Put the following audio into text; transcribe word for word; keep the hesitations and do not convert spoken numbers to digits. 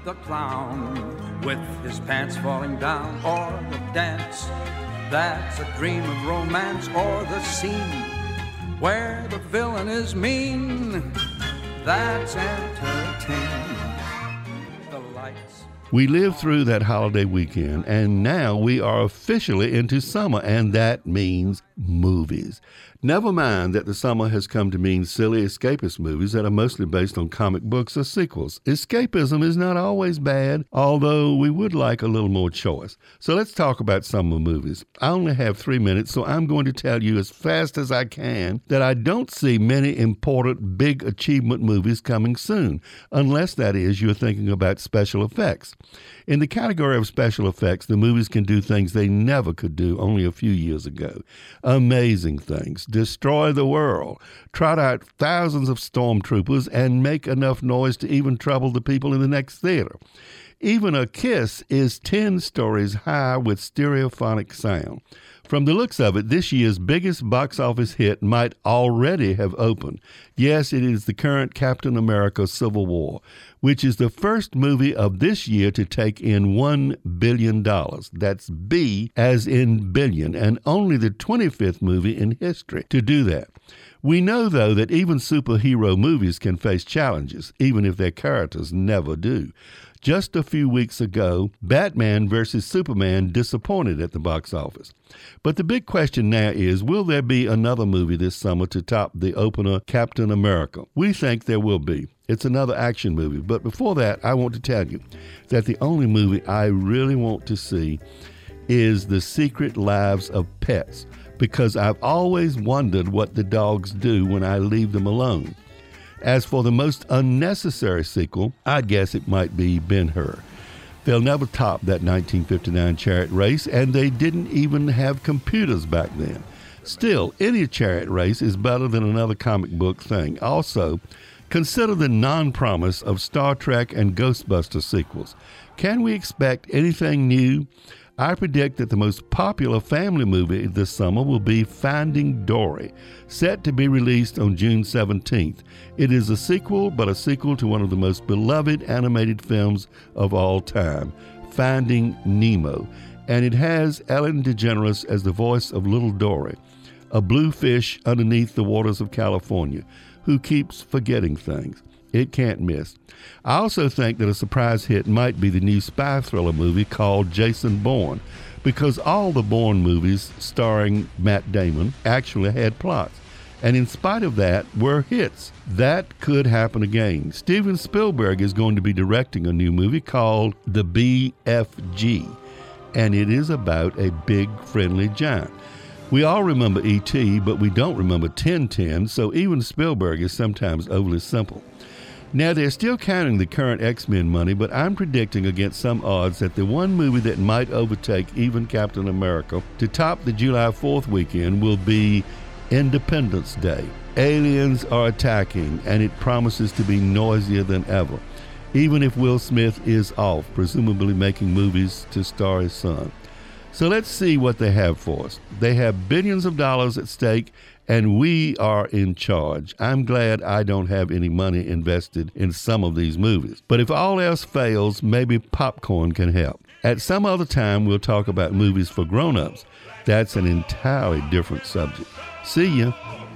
the clown with his pants falling down, or the dance that's a dream of romance, or the scene where the villain is mean. That's entertaining. The lights. We lived through that holiday weekend, and now we are officially into summer, and that means movies. Never mind that the summer has come to mean silly escapist movies that are mostly based on comic books or sequels. Escapism is not always bad, although we would like a little more choice. So let's talk about summer movies. I only have three minutes, so I'm going to tell you as fast as I can that I don't see many important big achievement movies coming soon, unless that is you're thinking about special effects. In the category of special effects, the movies can do things they never could do only a few years ago. Amazing things. Destroy the world. Trot out thousands of stormtroopers and make enough noise to even trouble the people in the next theater. Even a kiss is ten stories high with stereophonic sound. From the looks of it, this year's biggest box office hit might already have opened. Yes, it is the current Captain America Civil War, which is the first movie of this year to take in one billion dollars. That's B as in billion, and only the twenty-fifth movie in history to do that. We know, though, that even superhero movies can face challenges, even if their characters never do. Just a few weeks ago, Batman versus Superman disappointed at the box office. But the big question now is, will there be another movie this summer to top the opener Captain America? We think there will be. It's another action movie. But before that, I want to tell you that the only movie I really want to see is The Secret Lives of Pets, because I've always wondered what the dogs do when I leave them alone. As for the most unnecessary sequel, I guess it might be Ben-Hur. They'll never top that nineteen fifty-nine chariot race, and they didn't even have computers back then. Still, any chariot race is better than another comic book thing. Also, consider the non-promise of Star Trek and Ghostbusters sequels. Can we expect anything new? I predict that the most popular family movie this summer will be Finding Dory, set to be released on June seventeenth. It is a sequel, but a sequel to one of the most beloved animated films of all time, Finding Nemo, and it has Ellen DeGeneres as the voice of Little Dory, a blue fish underneath the waters of California, who keeps forgetting things. It can't miss. I also think that a surprise hit might be the new spy thriller movie called Jason Bourne, because all the Bourne movies starring Matt Damon actually had plots, and in spite of that, were hits. That could happen again. Steven Spielberg is going to be directing a new movie called The B F G, and it is about a big friendly giant. We all remember E T, but we don't remember Tintin, so even Spielberg is sometimes overly simple. Now, they're still counting the current X-Men money, but I'm predicting against some odds that the one movie that might overtake even Captain America to top the July fourth weekend will be Independence Day. Aliens are attacking, and it promises to be noisier than ever, even if Will Smith is off, presumably making movies to star his son. So let's see what they have for us. They have billions of dollars at stake, and we are in charge. I'm glad I don't have any money invested in some of these movies. But if all else fails, maybe popcorn can help. At some other time, we'll talk about movies for grown-ups. That's an entirely different subject. See ya.